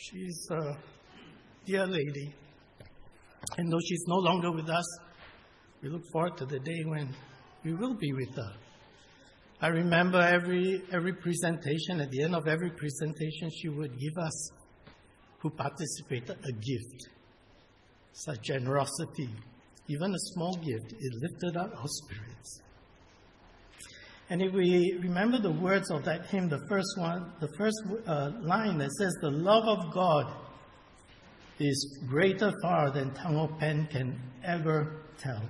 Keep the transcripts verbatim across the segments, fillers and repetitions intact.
She's a dear lady. And though she's no longer with us, we look forward to the day when we will be with her. I remember every every presentation, at the end of every presentation, she would give us, who participated, a gift. Such generosity, even a small gift, it lifted up our spirits. And if we remember the words of that hymn, the first one, the first uh, line that says, "The love of God is greater far than tongue or pen can ever tell."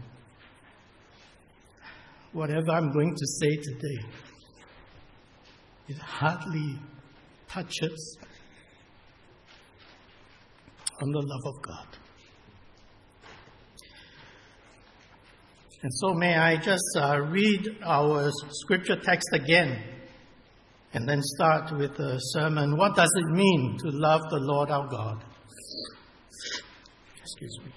Whatever I'm going to say today, it hardly touches on the love of God. And so may I just uh, read our scripture text again and then start with the sermon. What does it mean to love the Lord our God? Excuse me.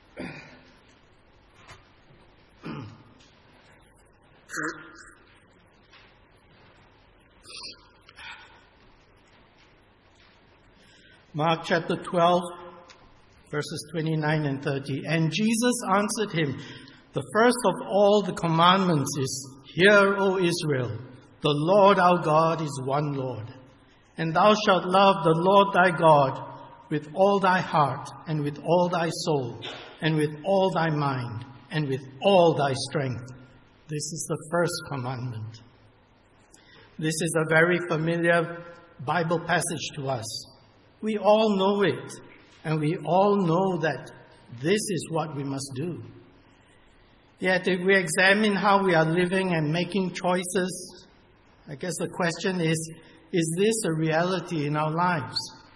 Mark chapter twelve, verses twenty-nine and thirty. And Jesus answered him, "The first of all the commandments is, Hear, O Israel, the Lord our God is one Lord. And thou shalt love the Lord thy God with all thy heart, and with all thy soul, and with all thy mind, and with all thy strength." This is the first commandment. This is a very familiar Bible passage to us. We all know it, and we all know that this is what we must do. Yet if we examine how we are living and making choices, I guess the question is, is this a reality in our lives?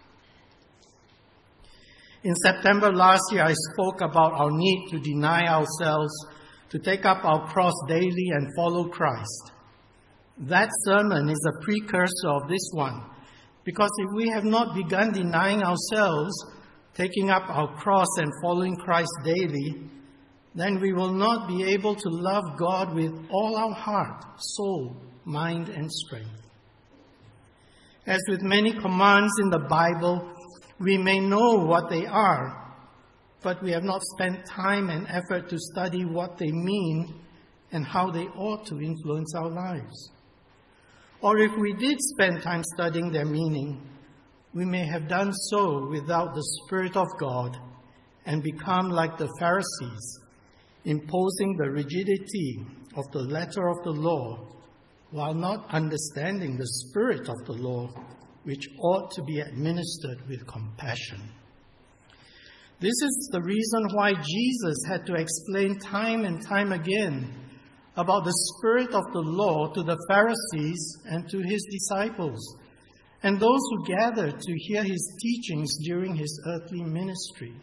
In September last year, I spoke about our need to deny ourselves, to take up our cross daily and follow Christ. That sermon is a precursor of this one, because if we have not begun denying ourselves, taking up our cross and following Christ daily, then we will not be able to love God with all our heart, soul, mind, and strength. As with many commands in the Bible, we may know what they are, but we have not spent time and effort to study what they mean and how they ought to influence our lives. Or if we did spend time studying their meaning, we may have done so without the Spirit of God and become like the Pharisees, imposing the rigidity of the letter of the law while not understanding the spirit of the law, which ought to be administered with compassion. This is the reason why Jesus had to explain time and time again about the spirit of the law to the Pharisees and to his disciples, and those who gathered to hear his teachings during his earthly ministry.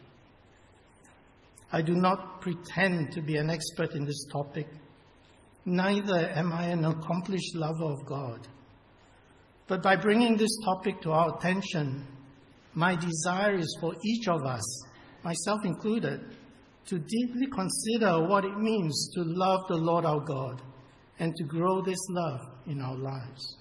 I do not pretend to be an expert in this topic. Neither am I an accomplished lover of God. But by bringing this topic to our attention, my desire is for each of us, myself included, to deeply consider what it means to love the Lord our God and to grow this love in our lives.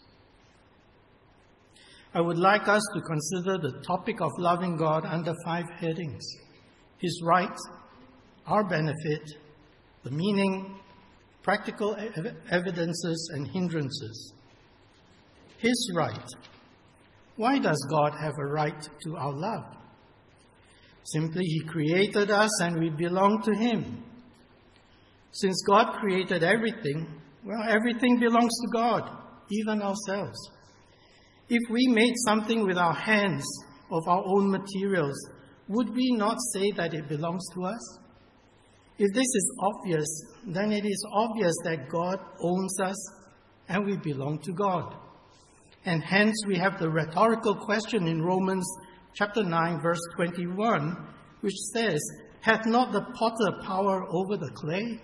I would like us to consider the topic of loving God under five headings: His right, our benefit, the meaning, practical ev- evidences, and hindrances. His right. Why does God have a right to our love? Simply, He created us and we belong to Him. Since God created everything, well, everything belongs to God, even ourselves. If we made something with our hands of our own materials, would we not say that it belongs to us? If this is obvious, then it is obvious that God owns us and we belong to God. And hence we have the rhetorical question in Romans chapter nine, verse twenty-one, which says, "Hath not the potter power over the clay?"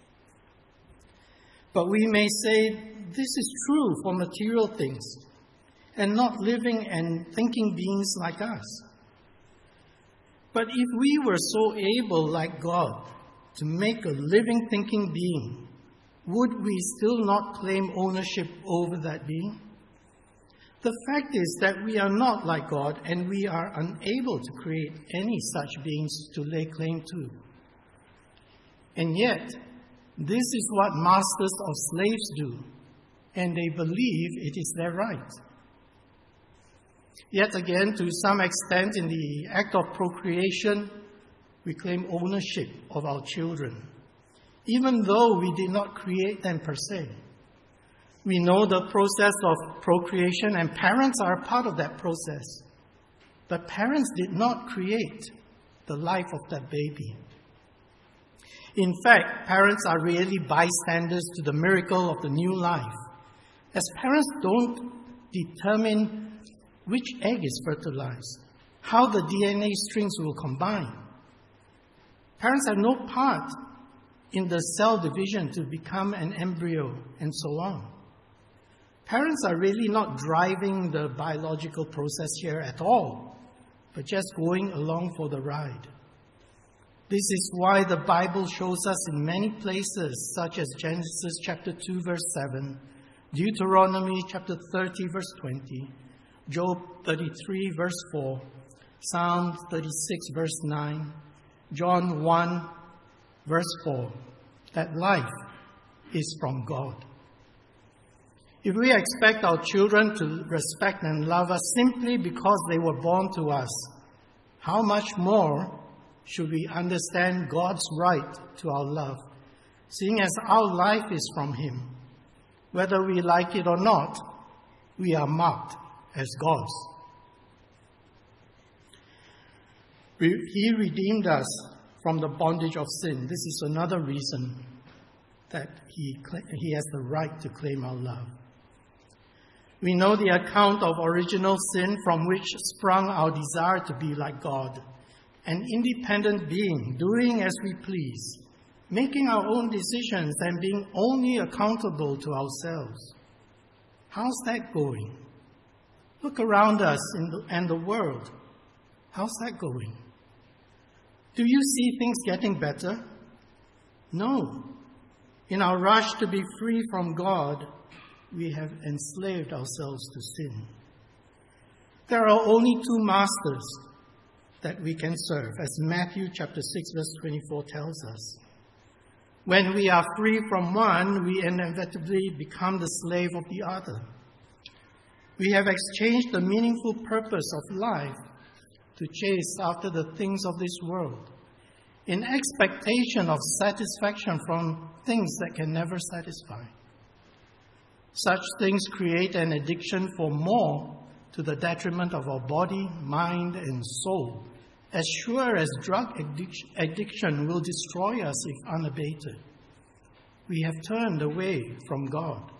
But we may say this is true for material things and not living and thinking beings like us. But if we were so able, like God, to make a living thinking being, would we still not claim ownership over that being? The fact is that we are not like God, and we are unable to create any such beings to lay claim to. And yet, this is what masters of slaves do, and they believe it is their right. Yet again, to some extent, in the act of procreation, we claim ownership of our children, even though we did not create them per se. We know the process of procreation, and parents are a part of that process. But parents did not create the life of that baby. In fact, parents are really bystanders to the miracle of the new life, as parents don't determine which egg is fertilized, how the D N A strings will combine. Parents have no part in the cell division to become an embryo, and so on. Parents are really not driving the biological process here at all, but just going along for the ride. This is why the Bible shows us in many places, such as Genesis chapter two, verse seven, Deuteronomy chapter thirty, verse twenty, Job thirty-three, verse four, Psalm thirty-six, verse nine, John one, verse four, that life is from God. If we expect our children to respect and love us simply because they were born to us, how much more should we understand God's right to our love, seeing as our life is from Him? Whether we like it or not, we are marked as God's. He redeemed us from the bondage of sin. This is another reason that he, he has the right to claim our love. We know the account of original sin from which sprung our desire to be like God, an independent being, doing as we please, making our own decisions and being only accountable to ourselves. How's that going? Look around us in the, and the world. How's that going? Do you see things getting better? No. In our rush to be free from God, we have enslaved ourselves to sin. There are only two masters that we can serve, as Matthew chapter six, verse twenty-four tells us. When we are free from one, we inevitably become the slave of the other. We have exchanged the meaningful purpose of life to chase after the things of this world, in expectation of satisfaction from things that can never satisfy. Such things create an addiction for more to the detriment of our body, mind, and soul, as sure as drug addiction will destroy us if unabated. We have turned away from God.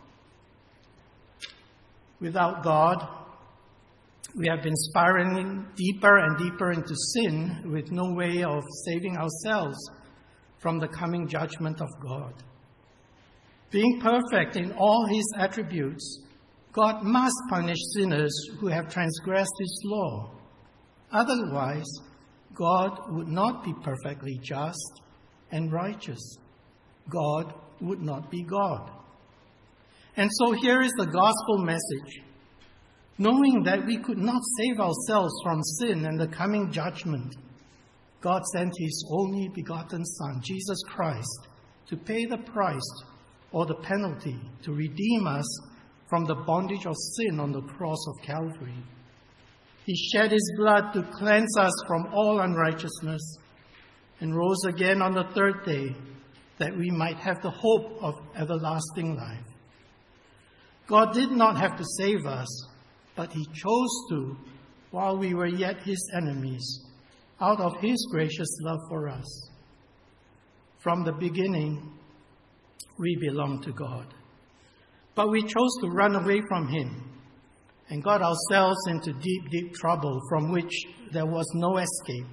Without God, we have been spiraling deeper and deeper into sin with no way of saving ourselves from the coming judgment of God. Being perfect in all His attributes, God must punish sinners who have transgressed His law. Otherwise, God would not be perfectly just and righteous. God would not be God. And so here is the gospel message. Knowing that we could not save ourselves from sin and the coming judgment, God sent His only begotten Son, Jesus Christ, to pay the price or the penalty to redeem us from the bondage of sin on the cross of Calvary. He shed His blood to cleanse us from all unrighteousness and rose again on the third day that we might have the hope of everlasting life. God did not have to save us, but He chose to while we were yet His enemies, out of His gracious love for us. From the beginning, we belong to God. But we chose to run away from Him and got ourselves into deep, deep trouble from which there was no escape.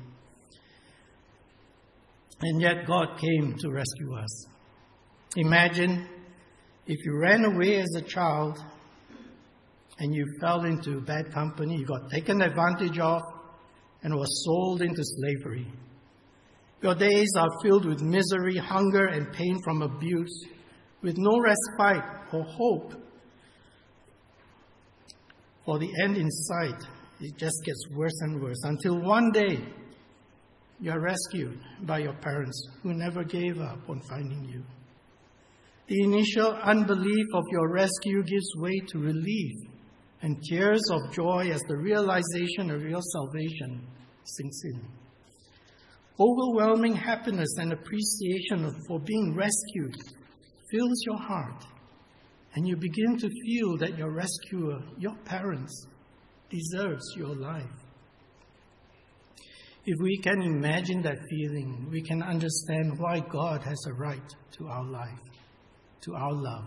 And yet God came to rescue us. Imagine if you ran away as a child and you fell into bad company, you got taken advantage of and was sold into slavery. Your days are filled with misery, hunger, and pain from abuse, with no respite or hope for the end in sight. It just gets worse and worse until one day you are rescued by your parents who never gave up on finding you. The initial unbelief of your rescue gives way to relief and tears of joy as the realization of your salvation sinks in. Overwhelming happiness and appreciation for being rescued fills your heart, and you begin to feel that your rescuer, your parents, deserves your life. If we can imagine that feeling, we can understand why God has a right to our life, to our love.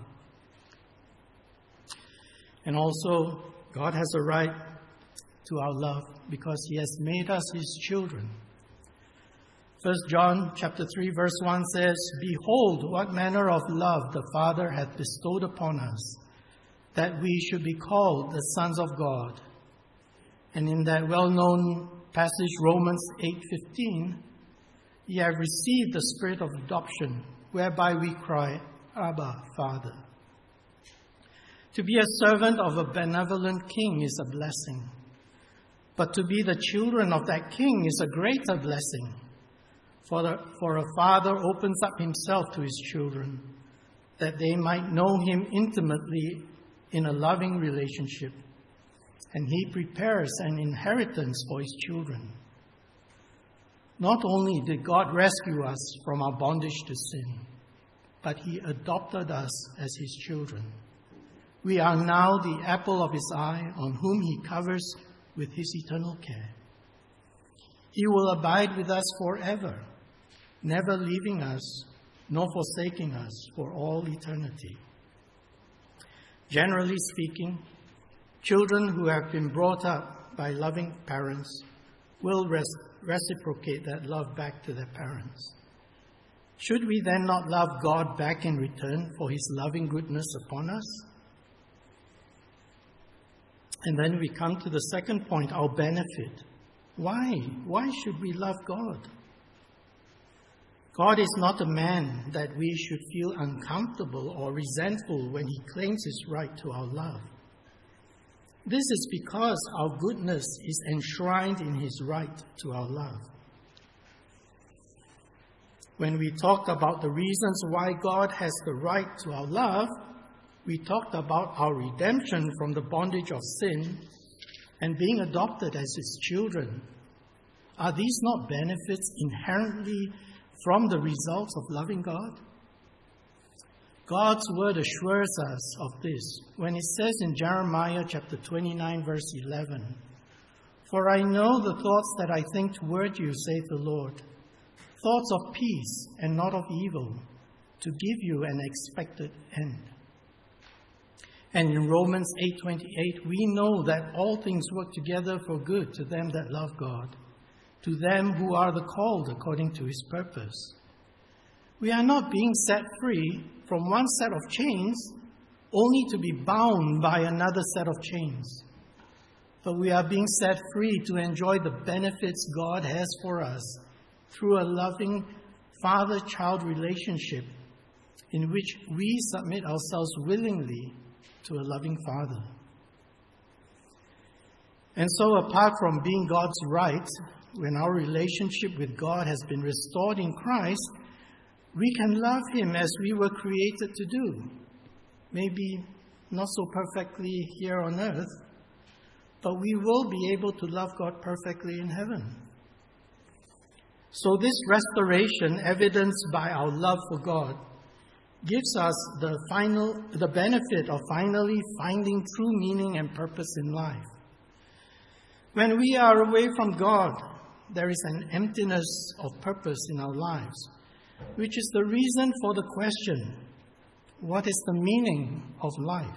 And also, God has a right to our love because He has made us His children. First John chapter three verse one says, "Behold, what manner of love the Father hath bestowed upon us, that we should be called the sons of God." And in that well-known passage, Romans eight fifteen, "Ye have received the spirit of adoption, whereby we cry, Abba, Father." To be a servant of a benevolent king is a blessing. But to be the children of that king is a greater blessing. For, the, for a father opens up himself to his children, that they might know him intimately in a loving relationship. And he prepares an inheritance for his children. Not only did God rescue us from our bondage to sin, but He adopted us as His children. We are now the apple of His eye, on whom He covers with His eternal care. He will abide with us forever, never leaving us nor forsaking us for all eternity. Generally speaking, children who have been brought up by loving parents will res- reciprocate that love back to their parents. Should we then not love God back in return for His loving goodness upon us? And then we come to the second point, our benefit. Why? Why should we love God? God is not a man that we should feel uncomfortable or resentful when He claims His right to our love. This is because our goodness is enshrined in His right to our love. When we talked about the reasons why God has the right to our love, we talked about our redemption from the bondage of sin and being adopted as His children. Are these not benefits inherently from the results of loving God? God's word assures us of this when it says in Jeremiah chapter twenty-nine, verse eleven, "For I know the thoughts that I think toward you, saith the Lord, thoughts of peace and not of evil, to give you an expected end." And in Romans eight twenty-eight, we know that all things work together for good to them that love God, to them who are the called according to His purpose. We are not being set free from one set of chains only to be bound by another set of chains, but we are being set free to enjoy the benefits God has for us through a loving father-child relationship in which we submit ourselves willingly to a loving Father. And so, apart from being God's right, when our relationship with God has been restored in Christ, we can love Him as we were created to do. Maybe not so perfectly here on earth, but we will be able to love God perfectly in heaven. So this restoration, evidenced by our love for God, gives us the final, the benefit of finally finding true meaning and purpose in life. When we are away from God, there is an emptiness of purpose in our lives, which is the reason for the question, what is the meaning of life?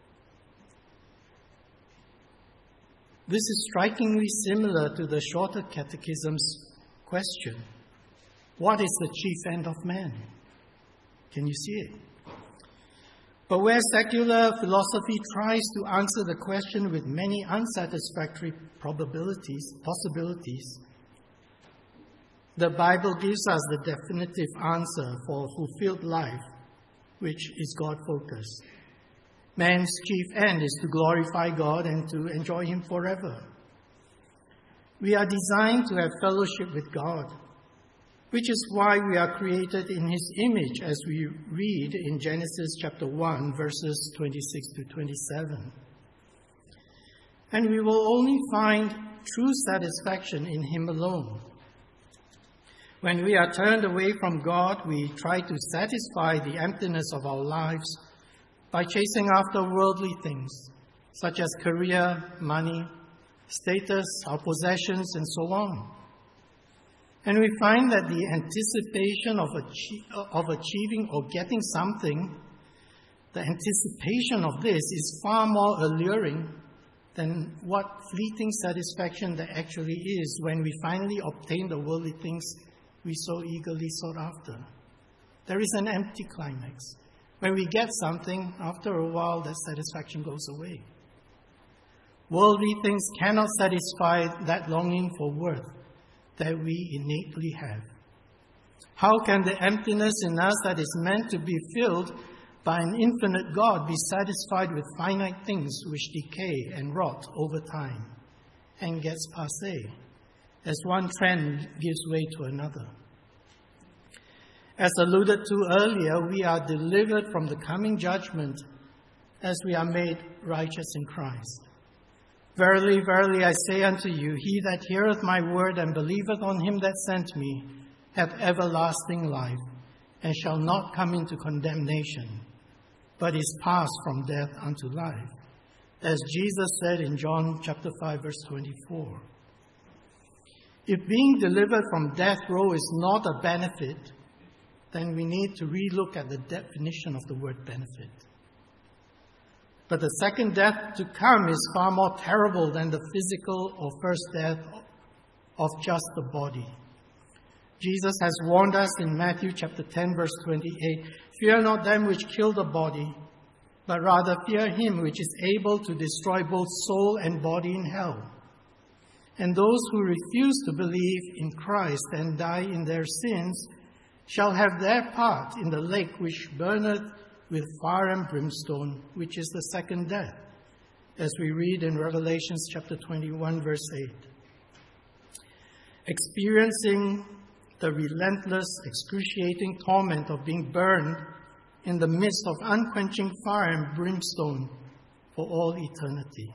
This is strikingly similar to the Shorter Catechism's question, what is the chief end of man? Can you see it? But where secular philosophy tries to answer the question with many unsatisfactory probabilities, possibilities, the Bible gives us the definitive answer for a fulfilled life, which is God-focused. Man's chief end is to glorify God and to enjoy Him forever. We are designed to have fellowship with God, which is why we are created in His image, as we read in Genesis chapter one, verses twenty-six to twenty-seven. And we will only find true satisfaction in Him alone. When we are turned away from God, we try to satisfy the emptiness of our lives by chasing after worldly things, such as career, money, status, our possessions, and so on. And we find that the anticipation of, achie- of achieving or getting something, the anticipation of this is far more alluring than what fleeting satisfaction there actually is when we finally obtain the worldly things we so eagerly sought after. There is an empty climax. When we get something, after a while, that satisfaction goes away. Worldly things cannot satisfy that longing for worth that we innately have. How can the emptiness in us that is meant to be filled by an infinite God be satisfied with finite things which decay and rot over time and gets passé, as one trend gives way to another? As alluded to earlier, we are delivered from the coming judgment as we are made righteous in Christ. Verily, verily, I say unto you, he that heareth my word and believeth on him that sent me hath everlasting life, and shall not come into condemnation, but is passed from death unto life, as Jesus said in John chapter five, verse twenty-four. If being delivered from death row is not a benefit, then we need to relook at the definition of the word benefit. But the second death to come is far more terrible than the physical or first death of just the body. Jesus has warned us in Matthew chapter ten, verse twenty-eight, "Fear not them which kill the body, but rather fear him which is able to destroy both soul and body in hell. And those who refuse to believe in Christ and die in their sins shall have their part in the lake which burneth with fire and brimstone, which is the second death," as we read in Revelation chapter twenty-one, verse eight. Experiencing the relentless, excruciating torment of being burned in the midst of unquenching fire and brimstone for all eternity.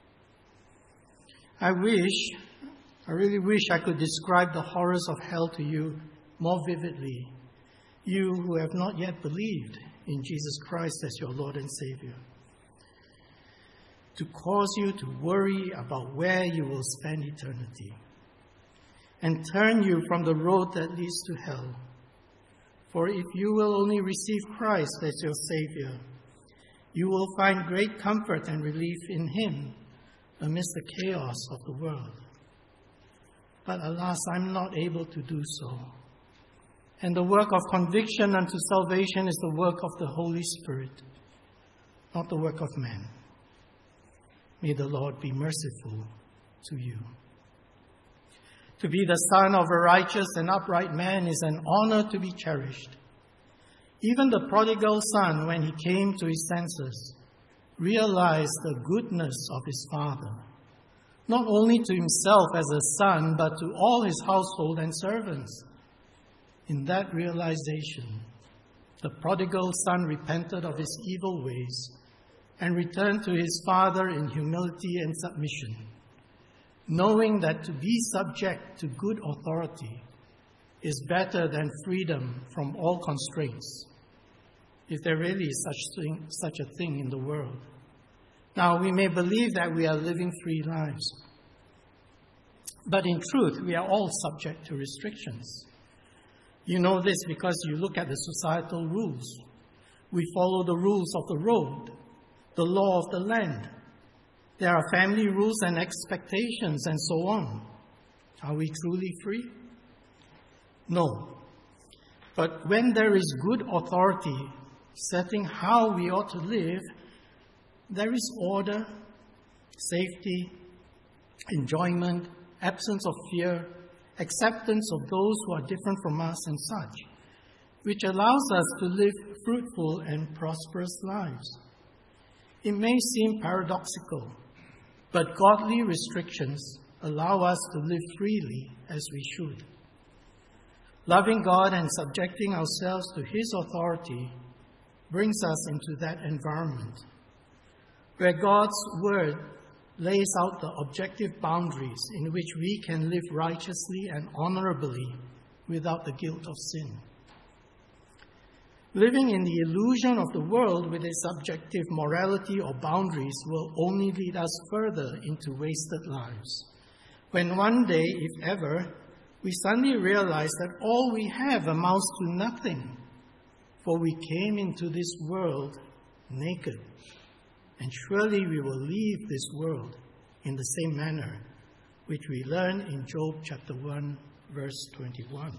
I wish, I really wish I could describe the horrors of hell to you more vividly, you who have not yet believed in Jesus Christ as your Lord and Savior, to cause you to worry about where you will spend eternity and turn you from the road that leads to hell. For if you will only receive Christ as your Savior, you will find great comfort and relief in Him amidst the chaos of the world. But alas, I'm not able to do so. And the work of conviction unto salvation is the work of the Holy Spirit, not the work of man. May the Lord be merciful to you. To be the son of a righteous and upright man is an honor to be cherished. Even the prodigal son, when he came to his senses, realized the goodness of his father, not only to himself as a son, but to all his household and servants. In that realization, the prodigal son repented of his evil ways and returned to his father in humility and submission, knowing that to be subject to good authority is better than freedom from all constraints, if there really is such thing, such a thing in the world. Now, we may believe that we are living free lives, but in truth, we are all subject to restrictions. You know this because you look at the societal rules. We follow the rules of the road, the law of the land. There are family rules and expectations and so on. Are we truly free? No. But when there is good authority setting how we ought to live, there is order, safety, enjoyment, absence of fear, acceptance of those who are different from us and such, which allows us to live fruitful and prosperous lives. It may seem paradoxical, but godly restrictions allow us to live freely as we should. Loving God and subjecting ourselves to His authority brings us into that environment where God's Word lays out the objective boundaries in which we can live righteously and honorably without the guilt of sin. Living in the illusion of the world with its subjective morality or boundaries will only lead us further into wasted lives, when one day, if ever, we suddenly realize that all we have amounts to nothing, for we came into this world naked, and surely we will leave this world in the same manner, which we learn in Job chapter one, verse twenty-one.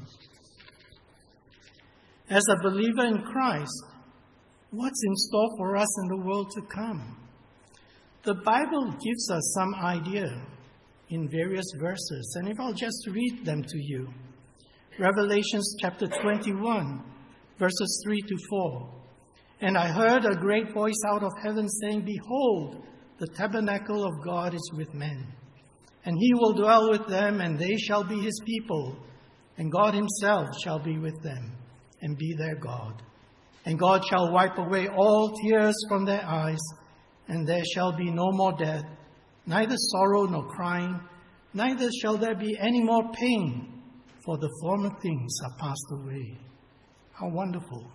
As a believer in Christ, what's in store for us in the world to come? The Bible gives us some idea in various verses, and if I'll just read them to you. Revelation chapter twenty-one, verses three to four. And I heard a great voice out of heaven saying, Behold, the tabernacle of God is with men, and He will dwell with them, and they shall be His people, and God Himself shall be with them, and be their God. And God shall wipe away all tears from their eyes, and there shall be no more death, neither sorrow nor crying, neither shall there be any more pain, for the former things are passed away. How wonderful.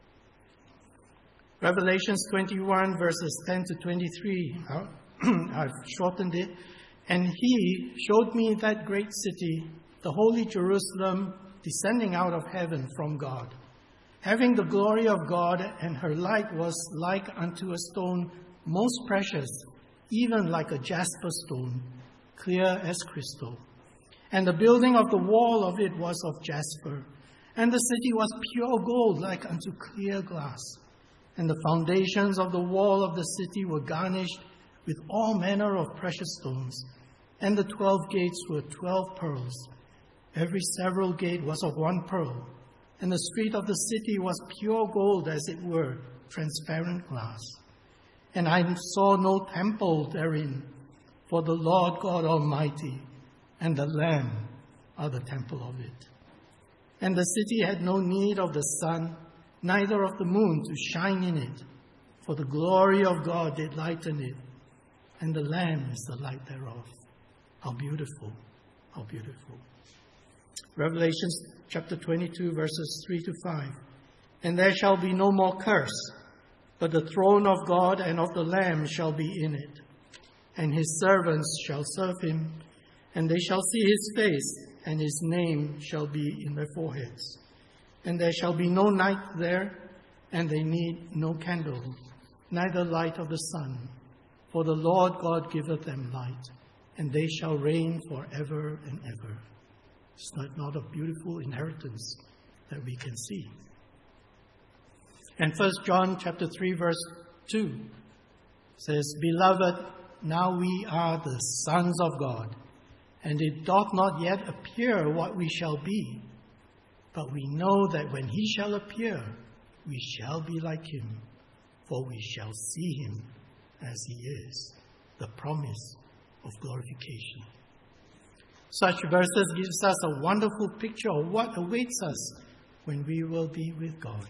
Revelation twenty-one, verses ten to twenty-three. I've shortened it. And He showed me that great city, the holy Jerusalem, descending out of heaven from God, having the glory of God, and her light was like unto a stone most precious, even like a jasper stone, clear as crystal. And the building of the wall of it was of jasper, and the city was pure gold like unto clear glass. And the foundations of the wall of the city were garnished with all manner of precious stones. And the twelve gates were twelve pearls. Every several gate was of one pearl. And the street of the city was pure gold, as it were, transparent glass. And I saw no temple therein, for the Lord God Almighty and the Lamb are the temple of it. And the city had no need of the sun, neither of the moon to shine in it, for the glory of God did lighten it, and the Lamb is the light thereof. How beautiful, how beautiful. Revelation chapter twenty-two, verses three to five. And there shall be no more curse, but the throne of God and of the Lamb shall be in it, and His servants shall serve Him, and they shall see His face, and His name shall be in their foreheads. And there shall be no night there, and they need no candle, neither light of the sun. For the Lord God giveth them light, and they shall reign forever and ever. Is that not a beautiful inheritance that we can see? And First John chapter three, verse two says, Beloved, now we are the sons of God, and it doth not yet appear what we shall be. But we know that when He shall appear, we shall be like Him, for we shall see Him as He is, the promise of glorification. Such verses gives us a wonderful picture of what awaits us when we will be with God.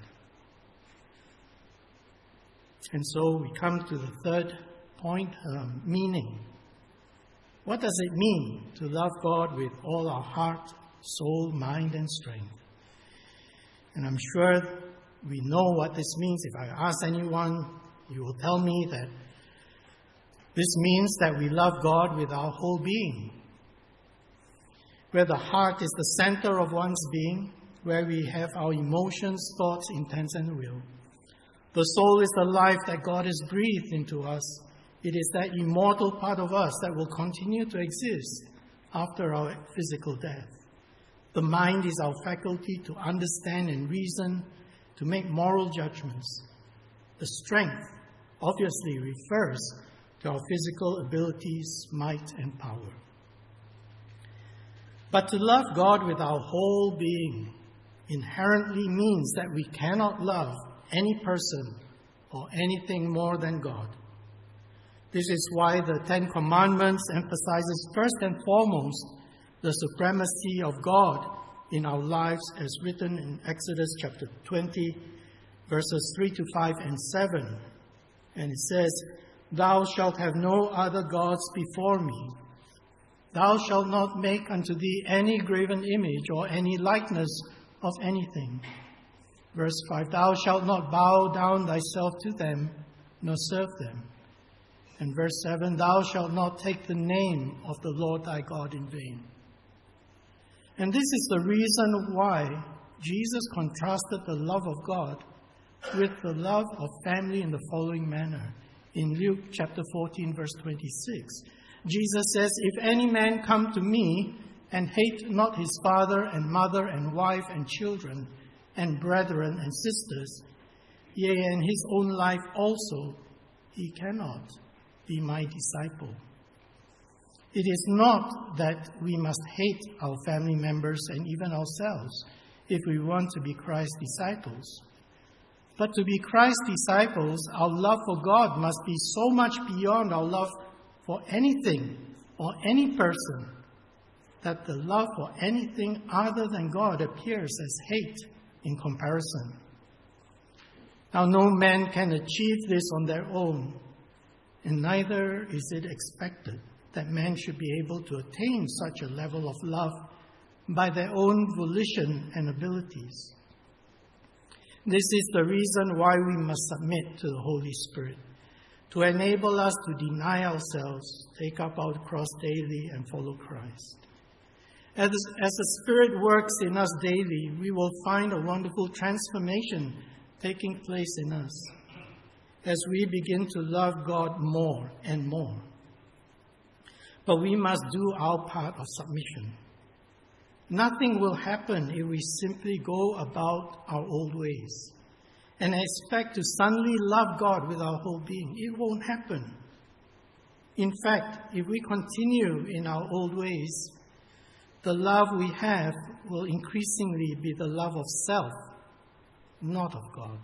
And so we come to the third point, um, meaning. What does it mean to love God with all our heart, soul, mind, and strength? And I'm sure we know what this means. If I ask anyone, you will tell me that this means that we love God with our whole being, where the heart is the center of one's being, where we have our emotions, thoughts, intents, and will. The soul is the life that God has breathed into us. It is that immortal part of us that will continue to exist after our physical death. The mind is our faculty to understand and reason, to make moral judgments. The strength obviously refers to our physical abilities, might, and power. But to love God with our whole being inherently means that we cannot love any person or anything more than God. This is why the Ten Commandments emphasizes first and foremost the supremacy of God in our lives, as written in Exodus chapter twenty, verses three to five and seven. And it says, "Thou shalt have no other gods before me. Thou shalt not make unto thee any graven image or any likeness of anything." Verse five, "Thou shalt not bow down thyself to them, nor serve them." And verse seven, "Thou shalt not take the name of the Lord thy God in vain." And this is the reason why Jesus contrasted the love of God with the love of family in the following manner. In Luke chapter fourteen, verse twenty-six, Jesus says, "If any man come to me and hate not his father and mother and wife and children and brethren and sisters, yea, and his own life also, he cannot be my disciple." It is not that we must hate our family members and even ourselves if we want to be Christ's disciples. But to be Christ's disciples, our love for God must be so much beyond our love for anything or any person that the love for anything other than God appears as hate in comparison. Now, no man can achieve this on their own, and neither is it expected that man should be able to attain such a level of love by their own volition and abilities. This is the reason why we must submit to the Holy Spirit, to enable us to deny ourselves, take up our cross daily, and follow Christ. As, as the Spirit works in us daily, we will find a wonderful transformation taking place in us as we begin to love God more and more. But we must do our part of submission. Nothing will happen if we simply go about our old ways and expect to suddenly love God with our whole being. It won't happen. In fact, if we continue in our old ways, the love we have will increasingly be the love of self, not of God.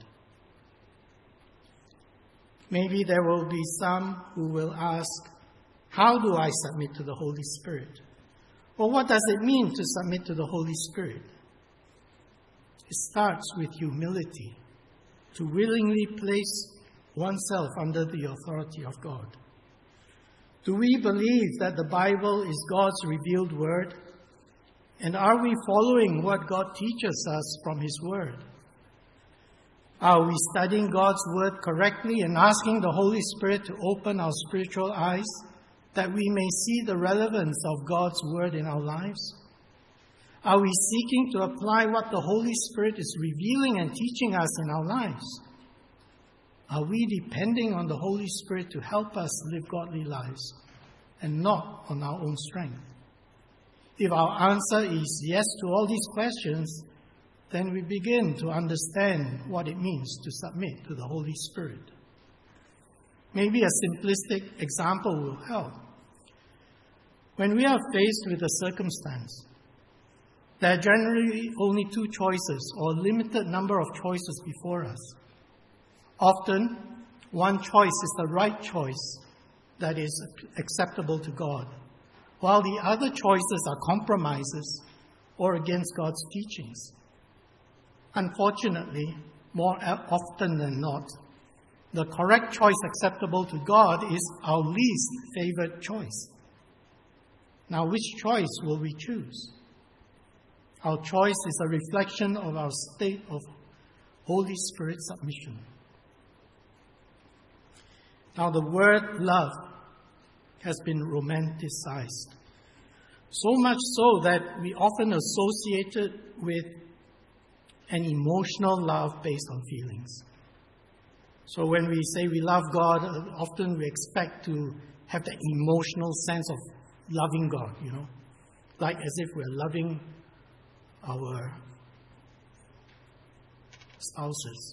Maybe there will be some who will ask, "How do I submit to the Holy Spirit?" Or what does it mean to submit to the Holy Spirit? It starts with humility, to willingly place oneself under the authority of God. Do we believe that the Bible is God's revealed word? And are we following what God teaches us from His word? Are we studying God's word correctly and asking the Holy Spirit to open our spiritual eyes that we may see the relevance of God's word in our lives? Are we seeking to apply what the Holy Spirit is revealing and teaching us in our lives? Are we depending on the Holy Spirit to help us live godly lives and not on our own strength? If our answer is yes to all these questions, then we begin to understand what it means to submit to the Holy Spirit. Maybe a simplistic example will help. When we are faced with a circumstance, there are generally only two choices or a limited number of choices before us. Often, one choice is the right choice that is acceptable to God, while the other choices are compromises or against God's teachings. Unfortunately, more often than not, the correct choice acceptable to God is our least favored choice. Now, which choice will we choose? Our choice is a reflection of our state of Holy Spirit submission. Now, the word love has been romanticized, so much so that we often associate it with an emotional love based on feelings. So when we say we love God, often we expect to have that emotional sense of loving God, you know, like as if we're loving our spouses.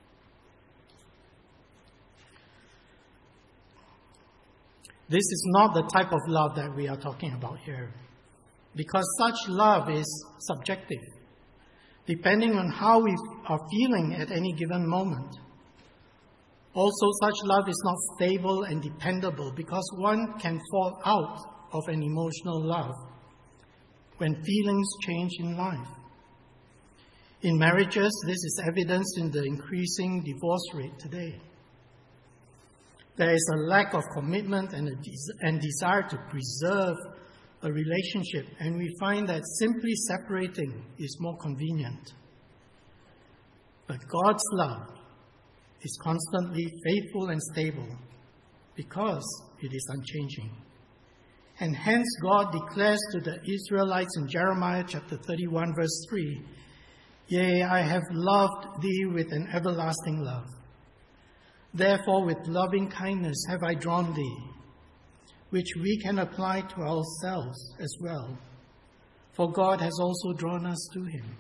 This is not the type of love that we are talking about here, because such love is subjective, depending on how we are feeling at any given moment. Also, such love is not stable and dependable because one can fall out of an emotional love when feelings change in life. In marriages, this is evidenced in the increasing divorce rate today. There is a lack of commitment and, a des- and desire to preserve a relationship, and we find that simply separating is more convenient. But God's love is constantly faithful and stable because it is unchanging. And hence God declares to the Israelites in Jeremiah chapter thirty-one, verse three, "Yea, I have loved thee with an everlasting love. Therefore with loving kindness have I drawn thee," which we can apply to ourselves as well. For God has also drawn us to him.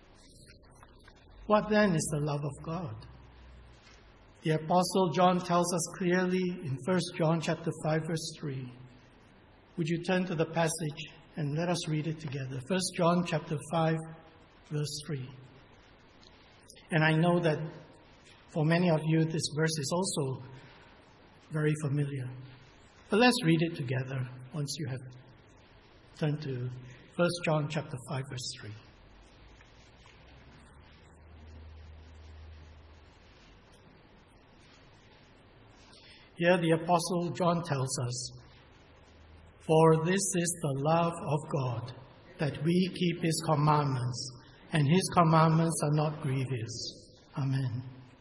What then is the love of God? The Apostle John tells us clearly in First John chapter five, verse three. Would you turn to the passage and let us read it together? First John chapter five, verse three. And I know that for many of you, this verse is also very familiar. But let's read it together once you have turned to First John chapter five, verse three. Here the Apostle John tells us, "For this is the love of God, that we keep his commandments, and his commandments are not grievous." Amen.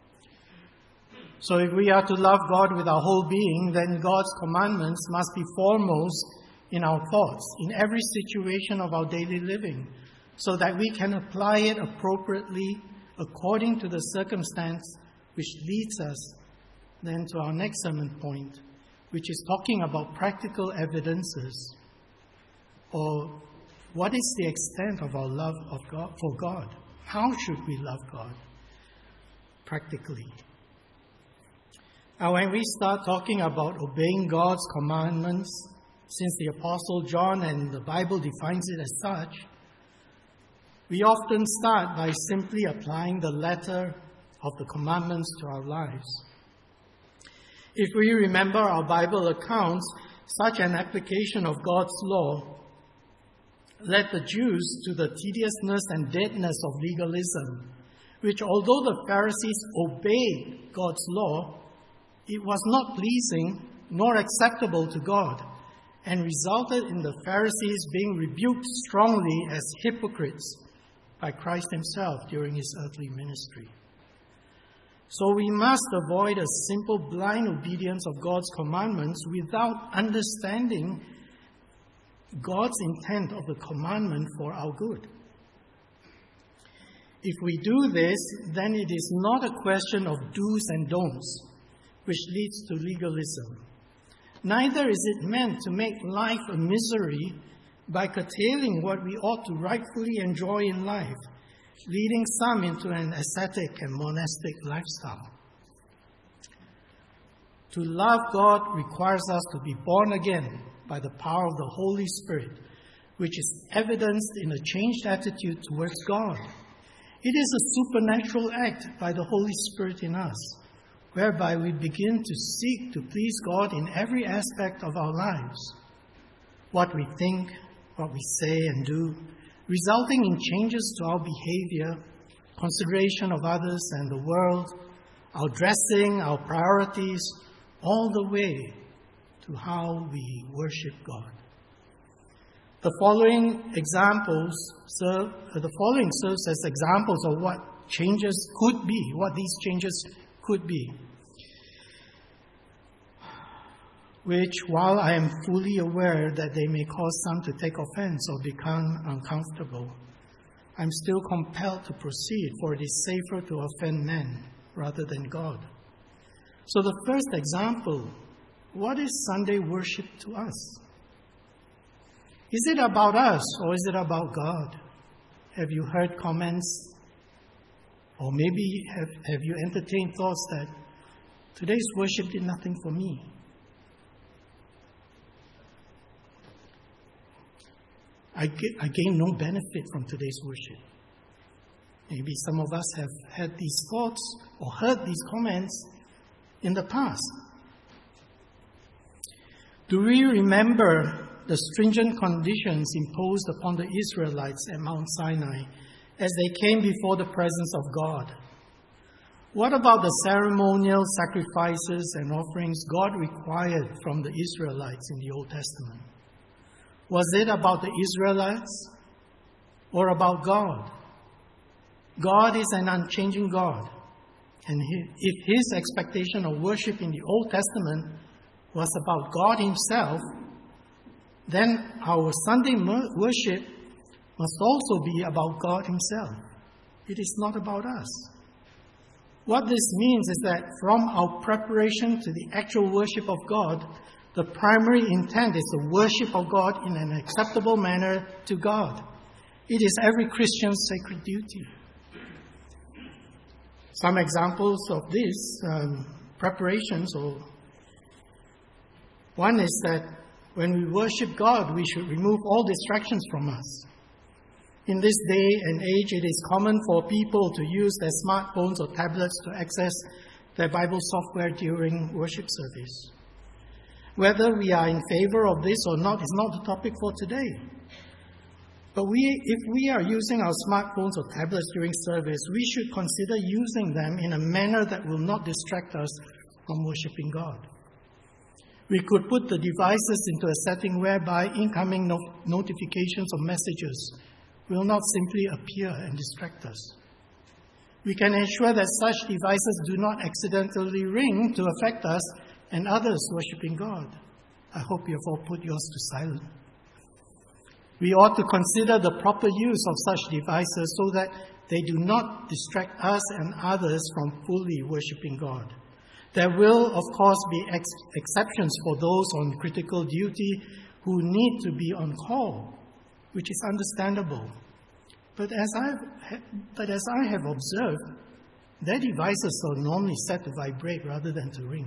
So if we are to love God with our whole being, then God's commandments must be foremost in our thoughts, in every situation of our daily living, so that we can apply it appropriately according to the circumstance, which leads us then to our next sermon point, which is talking about practical evidences, or what is the extent of our love of God, for God? How should we love God practically? Now, when we start talking about obeying God's commandments, since the Apostle John and the Bible defines it as such, we often start by simply applying the letter of the commandments to our lives. If we remember our Bible accounts, such an application of God's law led the Jews to the tediousness and deadness of legalism, which, although the Pharisees obeyed God's law, it was not pleasing nor acceptable to God, and resulted in the Pharisees being rebuked strongly as hypocrites by Christ himself during his earthly ministry. So we must avoid a simple blind obedience of God's commandments without understanding God's intent of the commandment for our good. If we do this, then it is not a question of do's and don'ts, which leads to legalism. Neither is it meant to make life a misery by curtailing what we ought to rightfully enjoy in life, leading some into an ascetic and monastic lifestyle. To love God requires us to be born again by the power of the Holy Spirit, which is evidenced in a changed attitude towards God. It is a supernatural act by the Holy Spirit in us, whereby we begin to seek to please God in every aspect of our lives. What we think, what we say and do, resulting in changes to our behavior, consideration of others and the world, our dressing, our priorities, all the way to how we worship God. The following examples serve, uh, the following serves as examples of what changes could be, what these changes could be. Which, while I am fully aware that they may cause some to take offense or become uncomfortable, I'm still compelled to proceed, for it is safer to offend men rather than God. So the first example, what is Sunday worship to us? Is it about us or is it about God? Have you heard comments, or maybe have, have you entertained thoughts that today's worship did nothing for me? I, get, I gain no benefit from today's worship. Maybe some of us have had these thoughts or heard these comments in the past? Do we remember the stringent conditions imposed upon the Israelites at Mount Sinai as they came before the presence of God? What about the ceremonial sacrifices and offerings God required from the Israelites in the Old Testament? Was it about the Israelites or about God? God is an unchanging God. And if His expectation of worship in the Old Testament was about God Himself, then our Sunday worship must also be about God Himself. It is not about us. What this means is that from our preparation to the actual worship of God, the primary intent is the worship of God in an acceptable manner to God. It is every Christian's sacred duty. Some examples of this um, preparations, or one is that when we worship God, we should remove all distractions from us. In this day and age, it is common for people to use their smartphones or tablets to access their Bible software during worship service. Whether we are in favor of this or not is not the topic for today. But we, if we are using our smartphones or tablets during service, we should consider using them in a manner that will not distract us from worshiping God. We could put the devices into a setting whereby incoming no- notifications or messages will not simply appear and distract us. We can ensure that such devices do not accidentally ring to affect us and others worshiping God. I hope you have all put yours to silent. We ought to consider the proper use of such devices so that they do not distract us and others from fully worshiping God. There will, of course, be ex- exceptions for those on critical duty who need to be on call, which is understandable. But as, I've, but as I have observed, their devices are normally set to vibrate rather than to ring.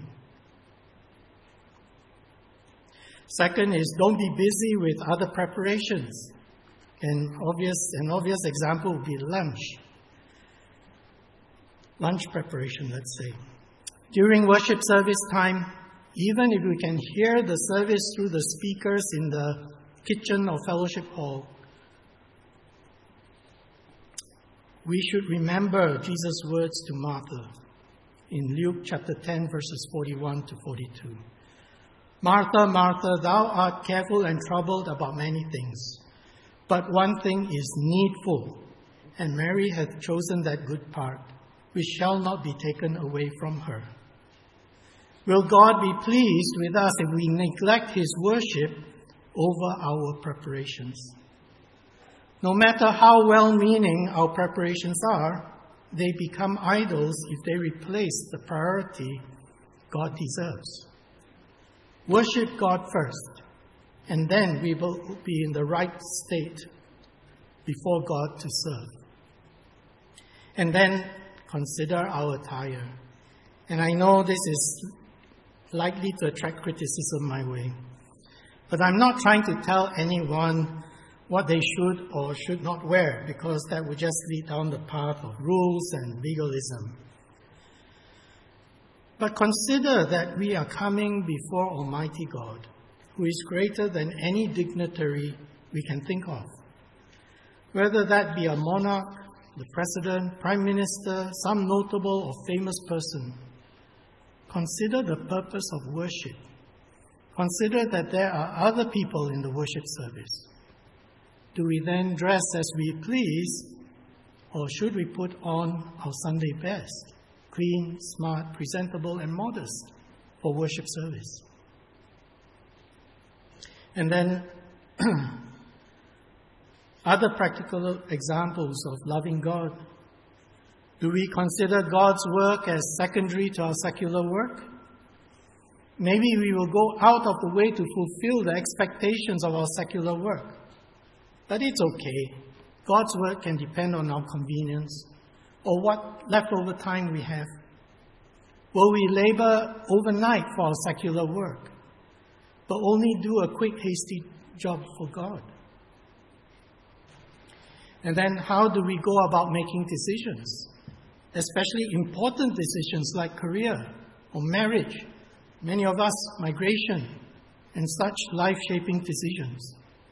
Second is, don't be busy with other preparations. An obvious, an obvious example would be lunch. Lunch preparation, let's say. During worship service time, even if we can hear the service through the speakers in the kitchen or fellowship hall, we should remember Jesus' words to Martha in Luke chapter ten, verses forty-one to forty-two. Martha, Martha, thou art careful and troubled about many things, but one thing is needful, and Mary hath chosen that good part, which shall not be taken away from her. Will God be pleased with us if we neglect His worship over our preparations? No matter how well-meaning our preparations are, they become idols if they replace the priority God deserves. Worship God first, and then we will be in the right state before God to serve. And then consider our attire. And I know this is likely to attract criticism my way, but I'm not trying to tell anyone what they should or should not wear, because that would just lead down the path of rules and legalism. But consider that we are coming before Almighty God, who is greater than any dignitary we can think of. Whether that be a monarch, the president, prime minister, some notable or famous person, consider the purpose of worship. Consider that there are other people in the worship service. Do we then dress as we please, or should we put on our Sunday best? Clean, smart, presentable, and modest for worship service. And then other practical examples of loving God. Do we consider God's work as secondary to our secular work? Maybe we will go out of the way to fulfill the expectations of our secular work. But it's okay. God's work can depend on our convenience or what leftover time we have. Will we labor overnight for our secular work, but only do a quick, hasty job for God? And then how do we go about making decisions, especially important decisions like career or marriage, many of us, migration, and such life-shaping decisions?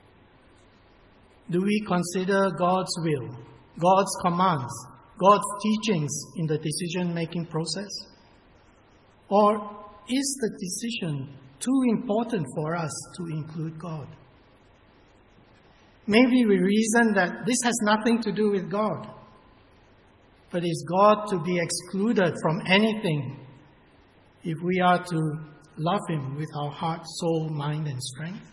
Do we consider God's will, God's commands, God's teachings in the decision-making process? Or is the decision too important for us to include God? Maybe we reason that this has nothing to do with God, but is God to be excluded from anything if we are to love Him with our heart, soul, mind, and strength?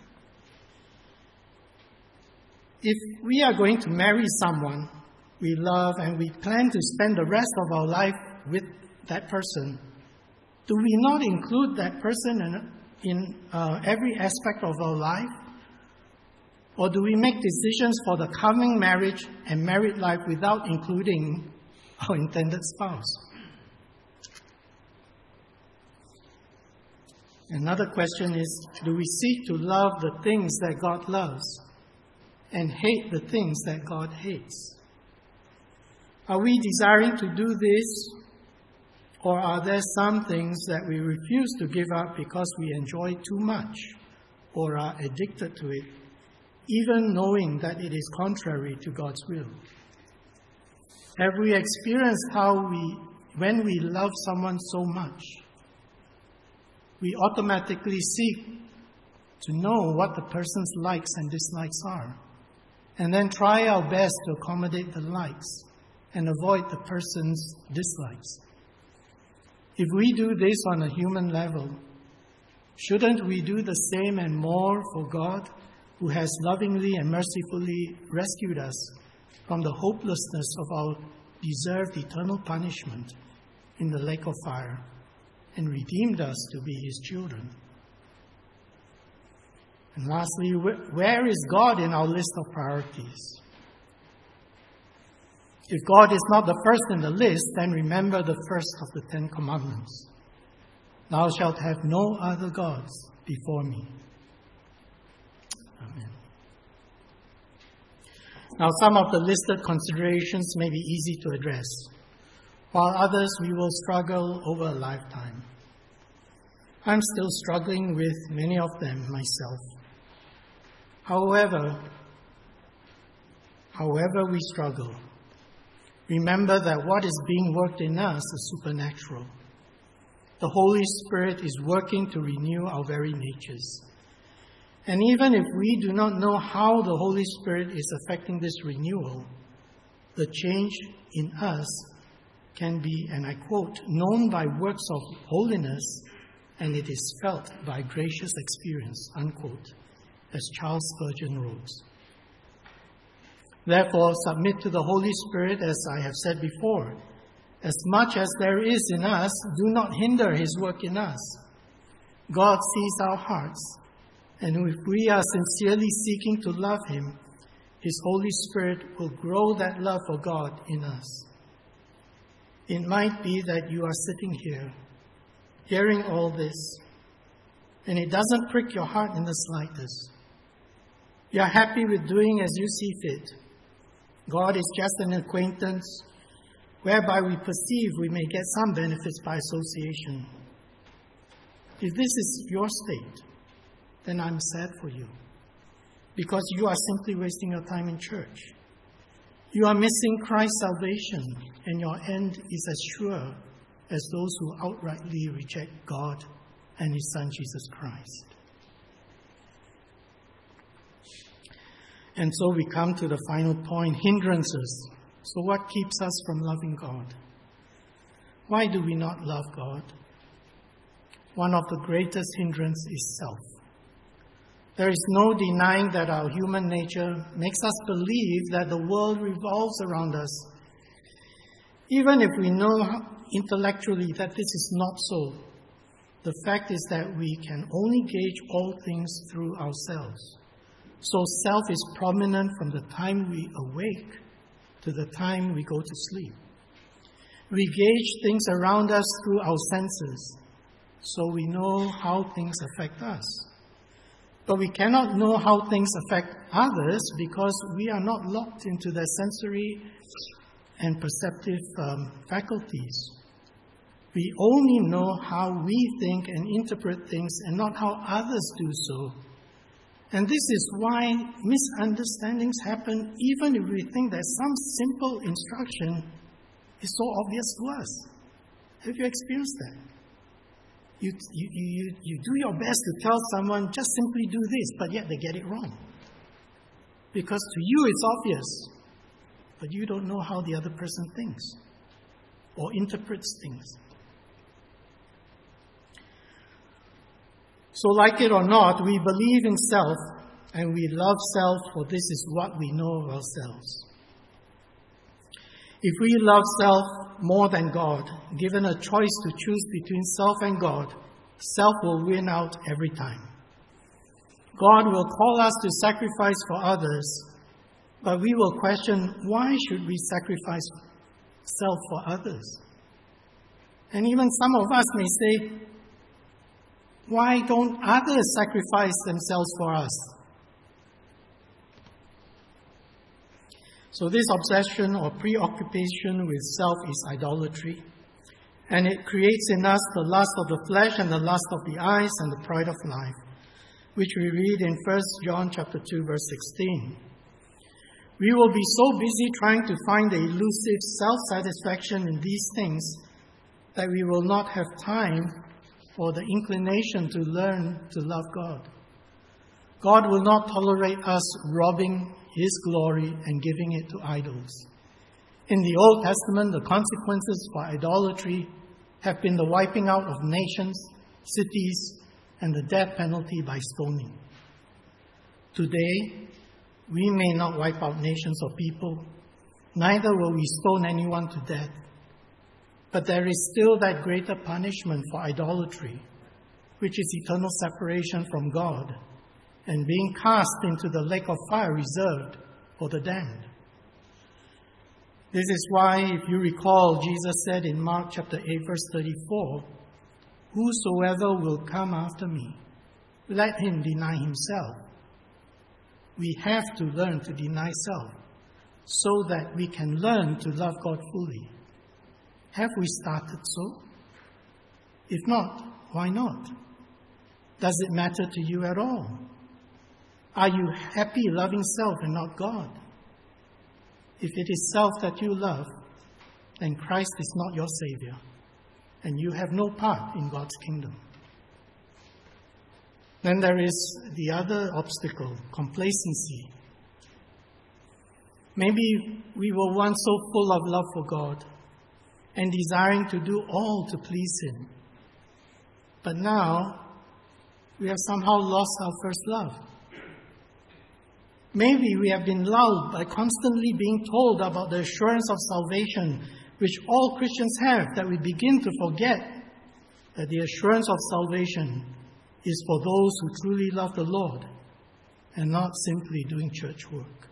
If we are going to marry someone we love and we plan to spend the rest of our life with that person, do we not include that person in, in uh, every aspect of our life? Or do we make decisions for the coming marriage and married life without including our intended spouse? Another question is, do we seek to love the things that God loves and hate the things that God hates? Are we desiring to do this, or are there some things that we refuse to give up because we enjoy too much or are addicted to it, even knowing that it is contrary to God's will? Have we experienced how we, when we love someone so much, we automatically seek to know what the person's likes and dislikes are, and then try our best to accommodate the likes and avoid the person's dislikes? If we do this on a human level, shouldn't we do the same and more for God, who has lovingly and mercifully rescued us from the hopelessness of our deserved eternal punishment in the lake of fire and redeemed us to be His children? And lastly, where is God in our list of priorities? If God is not the first in the list, then remember the first of the Ten Commandments. Thou shalt have no other gods before me. Amen. Now, some of the listed considerations may be easy to address, while others we will struggle over a lifetime. I'm still struggling with many of them myself. However, however we struggle, remember that what is being worked in us is supernatural. The Holy Spirit is working to renew our very natures. And even if we do not know how the Holy Spirit is affecting this renewal, the change in us can be, and I quote, known by works of holiness, and it is felt by gracious experience, unquote, as Charles Spurgeon wrote. Therefore, submit to the Holy Spirit, as I have said before. As much as there is in us, do not hinder His work in us. God sees our hearts, and if we are sincerely seeking to love Him, His Holy Spirit will grow that love for God in us. It might be that you are sitting here, hearing all this, and it doesn't prick your heart in the slightest. You are happy with doing as you see fit. God is just an acquaintance whereby we perceive we may get some benefits by association. If this is your state, then I'm sad for you, because you are simply wasting your time in church. You are missing Christ's salvation, and your end is as sure as those who outrightly reject God and His Son, Jesus Christ. And so we come to the final point, hindrances. So what keeps us from loving God? Why do we not love God? One of the greatest hindrances is self. There is no denying that our human nature makes us believe that the world revolves around us. Even if we know intellectually that this is not so, the fact is that we can only gauge all things through ourselves. So self is prominent from the time we awake to the time we go to sleep. We gauge things around us through our senses, so we know how things affect us. But we cannot know how things affect others because we are not locked into their sensory and perceptive um, faculties. We only know how we think and interpret things and not how others do so. And this is why misunderstandings happen even if we think that some simple instruction is so obvious to us. Have you experienced that? You, you, you, you do your best to tell someone, just simply do this, but yet they get it wrong. Because to you it's obvious, but you don't know how the other person thinks or interprets things. So like it or not, we believe in self and we love self, for this is what we know of ourselves. If we love self more than God, given a choice to choose between self and God, self will win out every time. God will call us to sacrifice for others, but we will question, why should we sacrifice self for others? And even some of us may say, why don't others sacrifice themselves for us? So this obsession or preoccupation with self is idolatry, and it creates in us the lust of the flesh and the lust of the eyes and the pride of life, which we read in First John chapter two, verse sixteen. We will be so busy trying to find the elusive self-satisfaction in these things that we will not have time for the inclination to learn to love God. God will not tolerate us robbing His glory and giving it to idols. In the Old Testament, the consequences for idolatry have been the wiping out of nations, cities, and the death penalty by stoning. Today, we may not wipe out nations or people, neither will we stone anyone to death. But there is still that greater punishment for idolatry, which is eternal separation from God and being cast into the lake of fire reserved for the damned. This is why, if you recall, Jesus said in Mark chapter eight, verse thirty-four, "Whosoever will come after me, let him deny himself." We have to learn to deny self so that we can learn to love God fully. Have we started so? If not, why not? Does it matter to you at all? Are you happy loving self and not God? If it is self that you love, then Christ is not your Savior, and you have no part in God's kingdom. Then there is the other obstacle, complacency. Maybe we were once so full of love for God and desiring to do all to please Him. But now, we have somehow lost our first love. Maybe we have been lulled by constantly being told about the assurance of salvation, which all Christians have, that we begin to forget that the assurance of salvation is for those who truly love the Lord and not simply doing church work.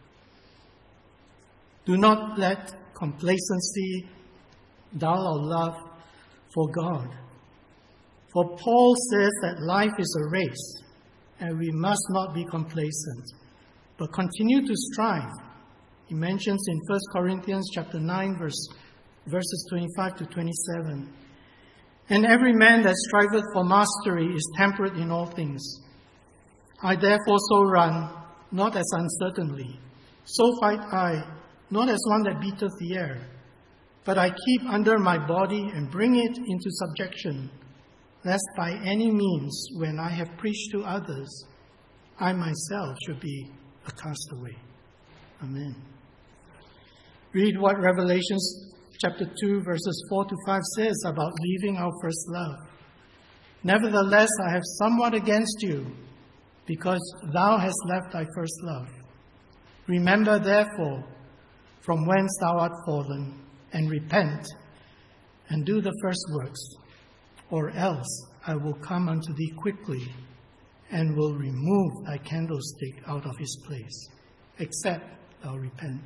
Do not let complacency dull our love for God. For Paul says that life is a race, and we must not be complacent, but continue to strive. He mentions in First Corinthians chapter nine, verse, verses twenty-five to twenty-seven. And every man that striveth for mastery is temperate in all things. I therefore so run, not as uncertainly. So fight I, not as one that beateth the air. But I keep under my body and bring it into subjection, lest by any means, when I have preached to others, I myself should be a castaway. Amen. Read what Revelation chapter two, verses four to five says about leaving our first love. Nevertheless, I have somewhat against you, because thou hast left thy first love. Remember, therefore, from whence thou art fallen, and repent, and do the first works, or else I will come unto thee quickly, and will remove thy candlestick out of his place, except thou repent.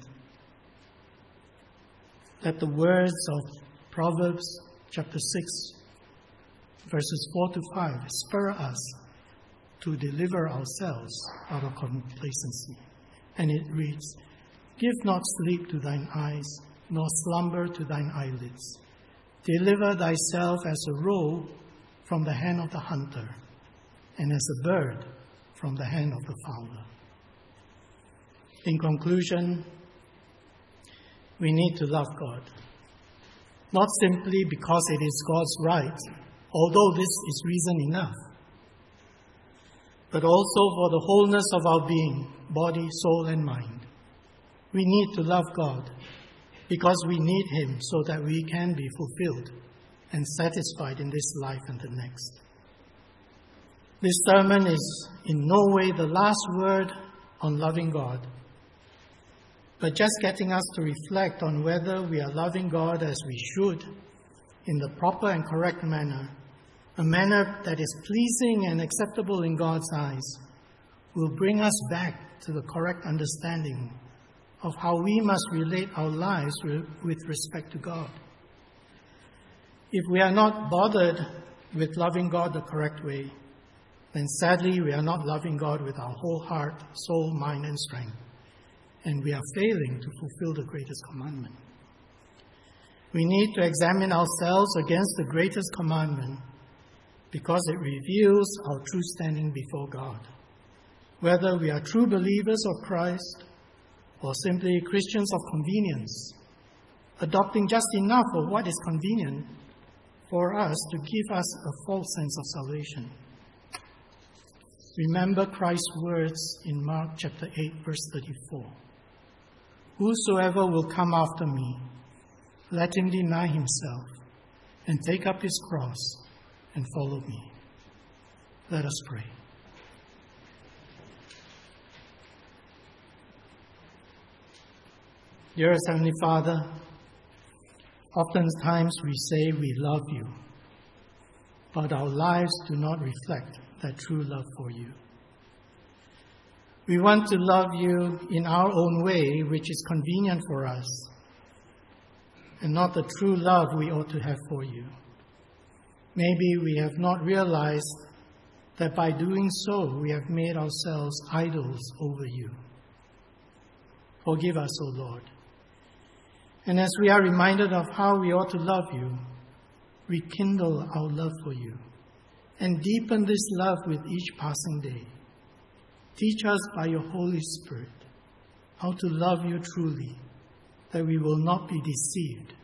Let the words of Proverbs chapter six, verses four to five, spur us to deliver ourselves out of complacency. And it reads, "Give not sleep to thine eyes, nor slumber to thine eyelids. Deliver thyself as a roe from the hand of the hunter, and as a bird from the hand of the fowler. In conclusion, we need to love God, not simply because it is God's right, although this is reason enough, but also for the wholeness of our being, body, soul, and mind. We need to love God because we need Him so that we can be fulfilled and satisfied in this life and the next. This sermon is in no way the last word on loving God, but just getting us to reflect on whether we are loving God as we should, in the proper and correct manner, a manner that is pleasing and acceptable in God's eyes, will bring us back to the correct understanding of how we must relate our lives with respect to God. If we are not bothered with loving God the correct way, then sadly we are not loving God with our whole heart, soul, mind, and strength, and we are failing to fulfill the greatest commandment. We need to examine ourselves against the greatest commandment because it reveals our true standing before God, whether we are true believers of Christ or simply Christians of convenience, adopting just enough of what is convenient for us to give us a false sense of salvation. Remember Christ's words in Mark chapter eight, verse thirty-four. Whosoever will come after me, let him deny himself and take up his cross and follow me. Let us pray. Dearest Heavenly Father, oftentimes we say we love you, but our lives do not reflect that true love for you. We want to love you in our own way, which is convenient for us, and not the true love we ought to have for you. Maybe we have not realized that by doing so, we have made ourselves idols over you. Forgive us, O Lord. And as we are reminded of how we ought to love you, rekindle our love for you and deepen this love with each passing day. Teach us by your Holy Spirit how to love you truly, that we will not be deceived